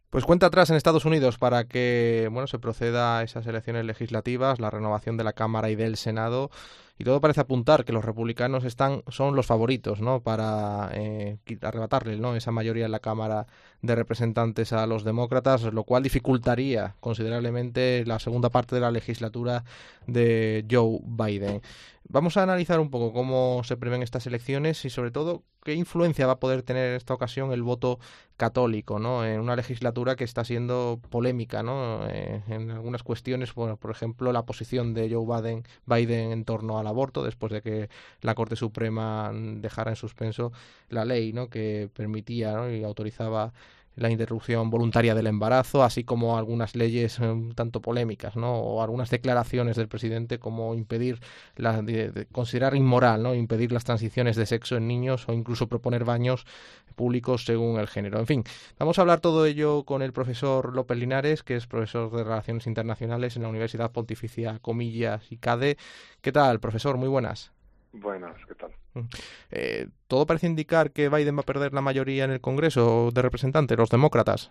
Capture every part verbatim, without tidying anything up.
Pues cuenta atrás en Estados Unidos para que bueno se proceda a esas elecciones legislativas, la renovación de la Cámara y del Senado, y todo parece apuntar que los republicanos están son los favoritos, ¿no? Para eh, qui- arrebatarle, ¿no? Esa mayoría en la Cámara de Representantes a los demócratas, lo cual dificultaría considerablemente la segunda parte de la legislatura de Joe Biden. Vamos a analizar un poco cómo se prevén estas elecciones y sobre todo qué influencia va a poder tener en esta ocasión el voto católico, ¿no? En una legislatura que está siendo polémica, ¿no? Eh, en algunas cuestiones, bueno, por ejemplo, la posición de Joe Biden, Biden en torno al aborto, después de que la Corte Suprema dejara en suspenso la ley, ¿no? Que permitía, ¿no? Y autorizaba la interrupción voluntaria del embarazo, así como algunas leyes eh, un tanto polémicas, ¿no? O algunas declaraciones del presidente como impedir la, de, de considerar inmoral, ¿no? Impedir las transiciones de sexo en niños o incluso proponer baños públicos según el género. En fin, vamos a hablar todo ello con el profesor López Linares, que es profesor de Relaciones Internacionales en la Universidad Pontificia Comillas y CADE. ¿Qué tal, profesor? Muy buenas. Buenas, ¿qué tal? Eh, todo parece indicar que Biden va a perder la mayoría en el Congreso de Representantes, los demócratas.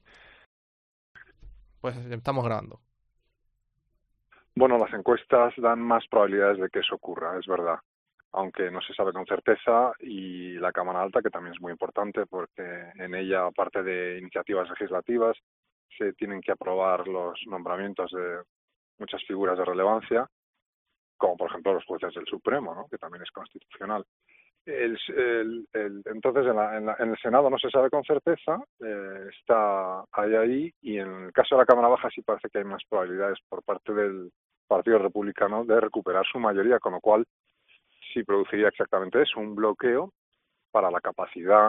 Pues estamos grabando. Bueno, las encuestas dan más probabilidades de que eso ocurra, es verdad, aunque no se sabe con certeza, y la Cámara Alta, que también es muy importante porque en ella, aparte de iniciativas legislativas, se tienen que aprobar los nombramientos de muchas figuras de relevancia, como por ejemplo los jueces del Supremo, ¿no? Que también es constitucional. El, el, el, entonces, en, la, en, la, en el Senado no se sabe con certeza, eh, está ahí, ahí, y en el caso de la Cámara Baja sí parece que hay más probabilidades por parte del Partido Republicano de recuperar su mayoría, con lo cual sí produciría exactamente eso, un bloqueo para la capacidad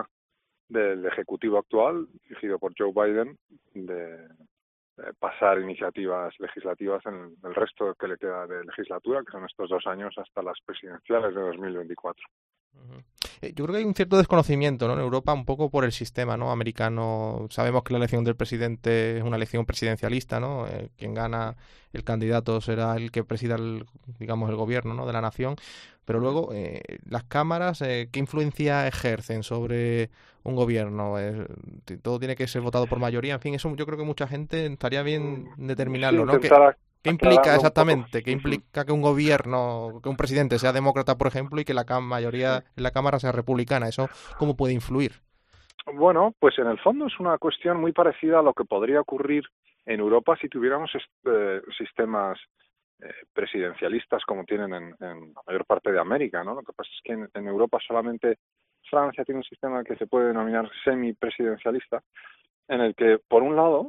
del Ejecutivo actual, dirigido por Joe Biden, de eh, pasar iniciativas legislativas en el resto que le queda de legislatura, que son estos dos años hasta las presidenciales de dos mil veinticuatro. Uh-huh. Eh, yo creo que hay un cierto desconocimiento, ¿no? En Europa, un poco por el sistema, ¿no? Americano. Sabemos que la elección del presidente es una elección presidencialista, ¿no? Eh, quien gana el candidato será el que presida, el, digamos, el gobierno, ¿no? De la nación. Pero Uh-huh. luego, eh, las cámaras, eh, ¿qué influencia ejercen sobre un gobierno? Eh, todo tiene que ser votado por mayoría. En fin, eso yo creo que mucha gente estaría bien Sí, determinarlo, ¿no? ¿Qué, intentar qué implica aclararlo un poco. exactamente? ¿Qué Uh-huh. implica que un gobierno, que un presidente sea demócrata, por ejemplo, y que la Sí. mayoría en la Cámara sea republicana? ¿Eso cómo puede influir? Bueno, pues en el fondo es una cuestión muy parecida a lo que podría ocurrir en Europa si tuviéramos eh, sistemas eh, presidencialistas como tienen en, en la mayor parte de América, ¿no? Lo que pasa es que en, en Europa solamente Francia tiene un sistema que se puede denominar semipresidencialista, en el que, por un lado,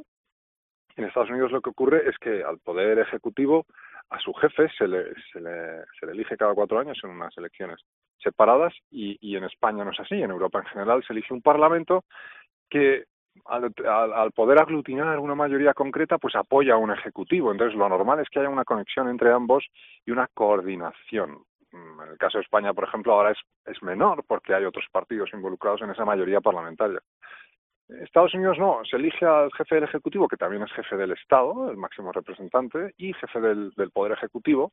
en Estados Unidos lo que ocurre es que al poder ejecutivo, a su jefe se le, se le, se le elige cada cuatro años en unas elecciones separadas, y, y en España no es así. En Europa en general se elige un parlamento que al, al, al poder aglutinar una mayoría concreta, pues apoya a un ejecutivo. Entonces lo normal es que haya una conexión entre ambos y una coordinación. En el caso de España, por ejemplo, ahora es, es menor porque hay otros partidos involucrados en esa mayoría parlamentaria. Estados Unidos no, se elige al jefe del Ejecutivo, que también es jefe del Estado, el máximo representante, y jefe del, del Poder Ejecutivo.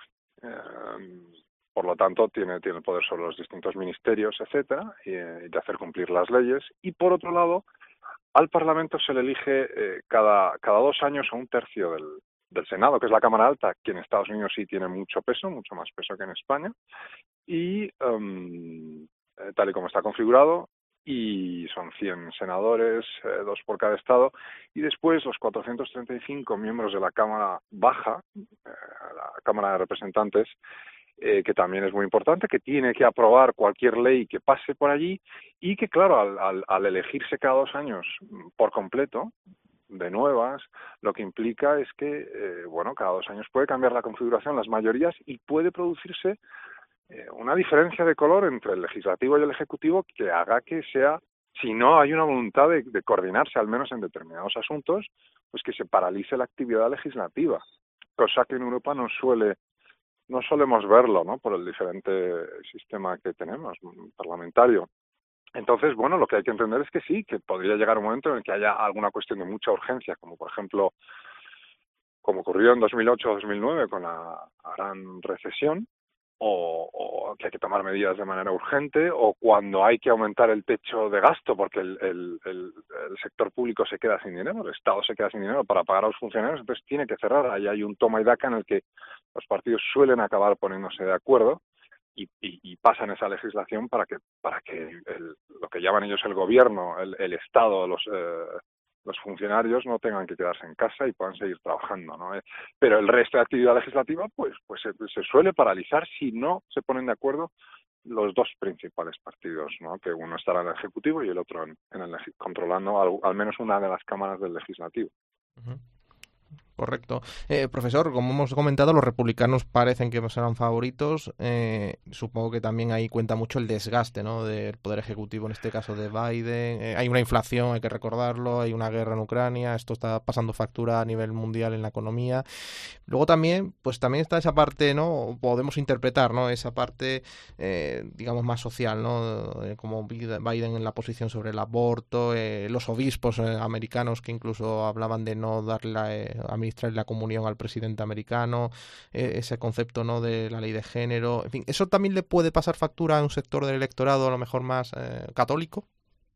Eh, por lo tanto, tiene, tiene el poder sobre los distintos ministerios, etcétera, y, y de hacer cumplir las leyes. Y por otro lado, al Parlamento se le elige eh, cada, cada dos años a un tercio del, del Senado, que es la Cámara Alta, que en Estados Unidos sí tiene mucho peso, mucho más peso que en España, y um, eh, tal y como está configurado, y son cien senadores, eh, dos por cada estado, y después los cuatrocientos treinta y cinco miembros de la Cámara Baja, eh, la Cámara de Representantes, eh, que también es muy importante, que tiene que aprobar cualquier ley que pase por allí, y que, claro, al, al, al elegirse cada dos años por completo, de nuevas, lo que implica es que, eh, bueno, cada dos años puede cambiar la configuración, las mayorías, y puede producirse eh, una diferencia de color entre el legislativo y el ejecutivo que haga que sea, si no hay una voluntad de, de coordinarse, al menos en determinados asuntos, pues que se paralice la actividad legislativa, cosa que en Europa no suele, no solemos verlo, ¿no? Por el diferente sistema que tenemos parlamentario. Entonces, bueno, lo que hay que entender es que sí, que podría llegar un momento en el que haya alguna cuestión de mucha urgencia, como por ejemplo, como ocurrió en dos mil ocho o dos mil nueve con la gran recesión, o, o que hay que tomar medidas de manera urgente, o cuando hay que aumentar el techo de gasto porque el, el, el, el sector público se queda sin dinero, el Estado se queda sin dinero para pagar a los funcionarios, entonces tiene que cerrar. Ahí hay un toma y daca en el que los partidos suelen acabar poniéndose de acuerdo y, y, y pasan esa legislación para que para que el, lo que llaman ellos el gobierno, el, el Estado, los eh, los funcionarios no tengan que quedarse en casa y puedan seguir trabajando, ¿no? Pero el resto de actividad legislativa, pues, pues se, se suele paralizar si no se ponen de acuerdo los dos principales partidos, ¿no? Que uno estará en el Ejecutivo y el otro en, en el controlando al, al menos una de las cámaras del Legislativo. Uh-huh. Correcto. Eh, profesor, como hemos comentado, los republicanos parecen que serán favoritos. Eh, supongo que también ahí cuenta mucho el desgaste, ¿no?, del poder ejecutivo, en este caso de Biden. Eh, hay una inflación, hay que recordarlo, hay una guerra en Ucrania, esto está pasando factura a nivel mundial en la economía. Luego también, pues también está esa parte, ¿no?, podemos interpretar, ¿no?, esa parte, eh, digamos, más social, ¿no?, eh, como Biden en la posición sobre el aborto, eh, los obispos eh, americanos que incluso hablaban de no darle la, eh, administrar la comunión al presidente americano, eh, ese concepto, ¿no?, de la ley de género, en fin, ¿eso también le puede pasar factura a un sector del electorado a lo mejor más eh, católico?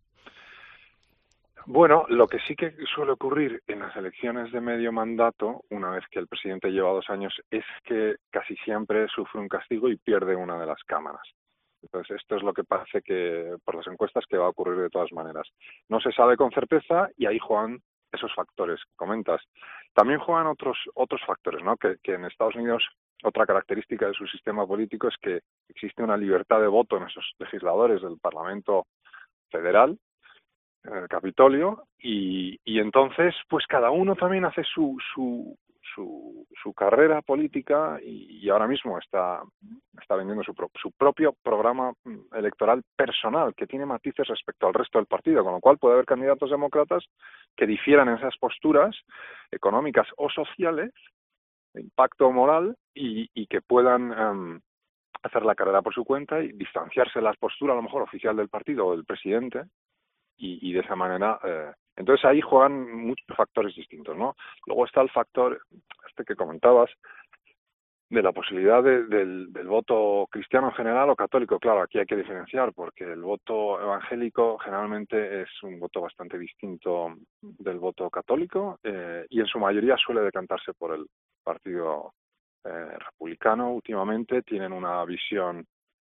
Bueno, lo que sí que suele ocurrir en las elecciones de medio mandato, una vez que el presidente lleva dos años, es que casi siempre sufre un castigo y pierde una de las cámaras. Entonces, esto es lo que parece que, por las encuestas, que va a ocurrir de todas maneras. No se sabe con certeza y ahí juegan esos factores que comentas. También juegan otros otros factores, ¿no? Que, que en Estados Unidos otra característica de su sistema político es que existe una libertad de voto en esos legisladores del Parlamento Federal, en el Capitolio, y, y entonces pues cada uno también hace su su su, su carrera política y, y ahora mismo está está vendiendo su, pro, su propio programa electoral personal que tiene matices respecto al resto del partido, con lo cual puede haber candidatos demócratas que difieran en esas posturas económicas o sociales de impacto moral y, y que puedan um, hacer la carrera por su cuenta y distanciarse de la postura a lo mejor oficial del partido o del presidente. Y, y de esa manera, eh, entonces ahí juegan muchos factores distintos, ¿no? Luego está el factor, este que comentabas, de la posibilidad de, del, del voto cristiano en general o católico. Claro, aquí hay que diferenciar porque el voto evangélico generalmente es un voto bastante distinto del voto católico eh, y en su mayoría suele decantarse por el partido eh, republicano. Últimamente tienen una visión,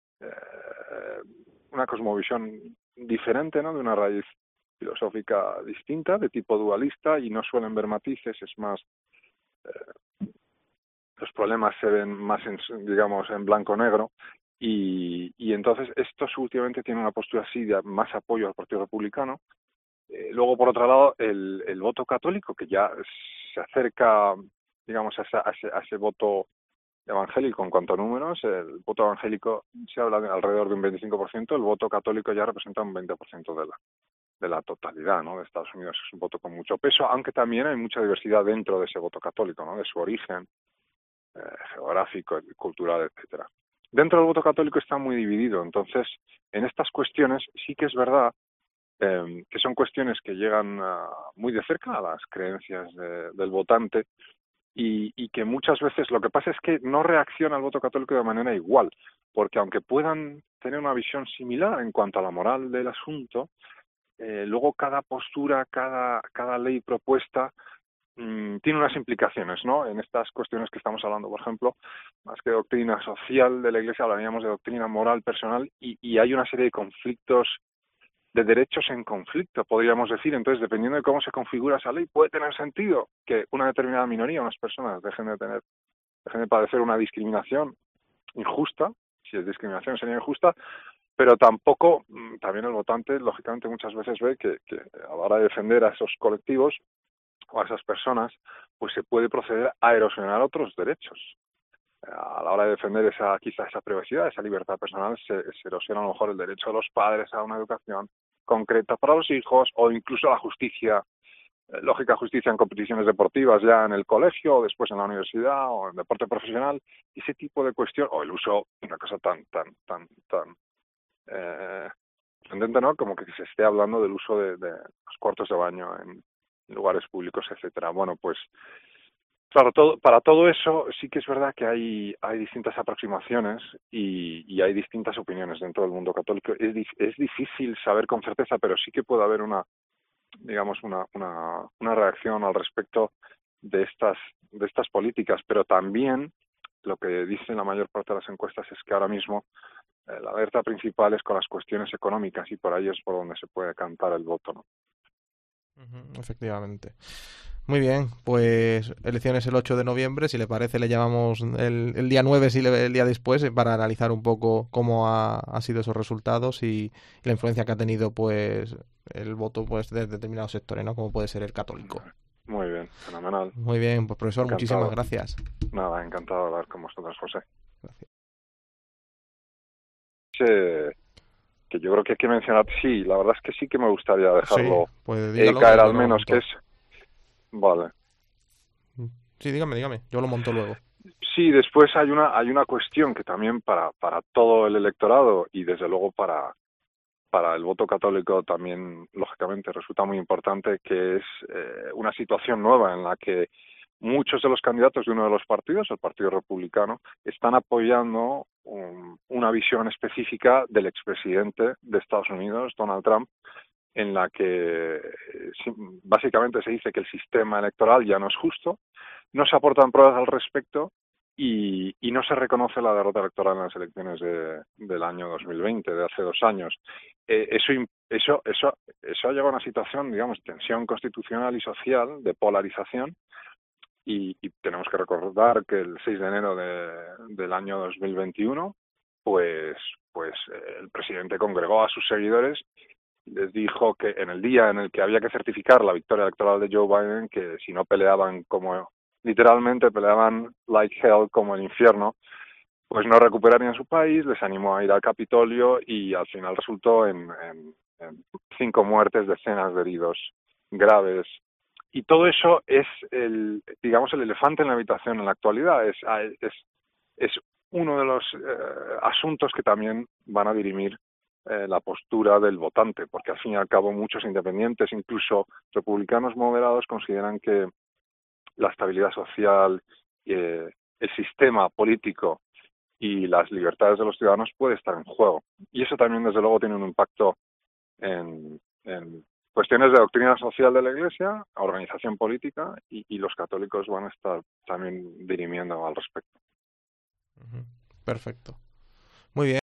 eh, una cosmovisión diferente, ¿no?, de una raíz filosófica distinta, de tipo dualista, y no suelen ver matices, es más, eh, los problemas se ven más, en, digamos, en blanco-negro, y, y entonces estos últimamente tienen una postura así de más apoyo al Partido Republicano. Eh, luego, por otro lado, el, el voto católico, que ya se acerca, digamos, a ese, a ese, a ese voto evangélico en cuanto a números. El voto evangélico se habla de alrededor de un veinticinco por ciento, el voto católico ya representa un veinte por ciento de la, de la totalidad, ¿no?, de Estados Unidos. Es un voto con mucho peso, aunque también hay mucha diversidad dentro de ese voto católico, ¿no?, de su origen eh, geográfico, cultural, etcétera. Dentro del voto católico está muy dividido, entonces en estas cuestiones sí que es verdad eh, que son cuestiones que llegan uh, muy de cerca a las creencias de, del votante. Y, y que muchas veces lo que pasa es que no reacciona al voto católico de manera igual, porque aunque puedan tener una visión similar en cuanto a la moral del asunto, eh, luego cada postura, cada, cada ley propuesta mmm, tiene unas implicaciones, ¿no? En estas cuestiones que estamos hablando, por ejemplo, más que doctrina social de la Iglesia, hablaríamos de doctrina moral personal y, y hay una serie de conflictos de derechos en conflicto, podríamos decir. Entonces, dependiendo de cómo se configura esa ley, puede tener sentido que una determinada minoría, unas personas, dejen de tener, dejen de padecer una discriminación injusta. Si es discriminación sería injusta, pero tampoco, también el votante, lógicamente, muchas veces ve que, que a la hora de defender a esos colectivos o a esas personas, pues se puede proceder a erosionar otros derechos. A la hora de defender esa, quizá esa privacidad, esa libertad personal, se, se erosiona a lo mejor el derecho de los padres a una educación concreta para los hijos, o incluso la justicia, eh, lógica justicia en competiciones deportivas ya en el colegio, o después en la universidad, o en deporte profesional, ese tipo de cuestión, o el uso, una cosa tan, tan, tan, tan, eh, tendente, ¿no?, como que se esté hablando del uso de, de los cuartos de baño en lugares públicos, etcétera. Bueno, pues Claro, todo, para todo eso sí que es verdad que hay, hay distintas aproximaciones y, y hay distintas opiniones dentro del mundo católico. Es, dif- es difícil saber con certeza, pero sí que puede haber una, digamos, una, una, una reacción al respecto de estas, de estas políticas. Pero también lo que dicen la mayor parte de las encuestas es que ahora mismo eh, la alerta principal es con las cuestiones económicas y por ahí es por donde se puede cantar el voto, ¿no? Ujú, efectivamente. Muy bien, pues elecciones el ocho de noviembre, si le parece le llamamos el, el día nueve, si le, el día después, eh, para analizar un poco cómo ha, ha sido esos resultados y, y la influencia que ha tenido pues el voto pues de determinados sectores, ¿no? Como puede ser el católico. Muy bien, fenomenal. Muy bien, pues profesor, muchísimas Encantado. gracias. Nada, encantado de hablar con vosotros, José. Gracias. Eh, que yo creo que hay que mencionar, sí, la verdad es que sí que me gustaría Sí, dejarlo pues eh, dígalo que caer yo al no lo menos, que monto. es, vale. Sí, dígame, dígame, yo lo monto luego. Sí, después hay una hay una cuestión que también para para todo el electorado y desde luego para para el voto católico también lógicamente resulta muy importante, que es eh, una situación nueva en la que muchos de los candidatos de uno de los partidos, el Partido Republicano, están apoyando un, una visión específica del expresidente de Estados Unidos, Donald Trump, en la que eh, básicamente se dice que el sistema electoral ya no es justo, no se aportan pruebas al respecto y, y no se reconoce la derrota electoral en las elecciones de, del año dos mil veinte, de hace dos años. Eh, eso, eso, eso, eso ha llegado a una situación, digamos, de tensión constitucional y social, de polarización, y, y tenemos que recordar que el seis de enero de, del año dos mil veintiuno, pues, pues eh, el presidente congregó a sus seguidores, les dijo que en el día en el que había que certificar la victoria electoral de Joe Biden, que si no peleaban como, literalmente peleaban like hell, como el infierno, pues no recuperarían su país, les animó a ir al Capitolio y al final resultó en, en, en cinco muertes, decenas de heridos graves. Y todo eso es, el, digamos, el elefante en la habitación en la actualidad. Es, es, es uno de los eh, asuntos que también van a dirimir eh, la postura del votante, porque al fin y al cabo muchos independientes, incluso republicanos moderados, consideran que la estabilidad social, eh, el sistema político y las libertades de los ciudadanos puede estar en juego. Y eso también, desde luego, tiene un impacto en, en cuestiones de doctrina social de la Iglesia, organización política, y, y los católicos van a estar también dirimiendo al respecto. Perfecto. Muy bien.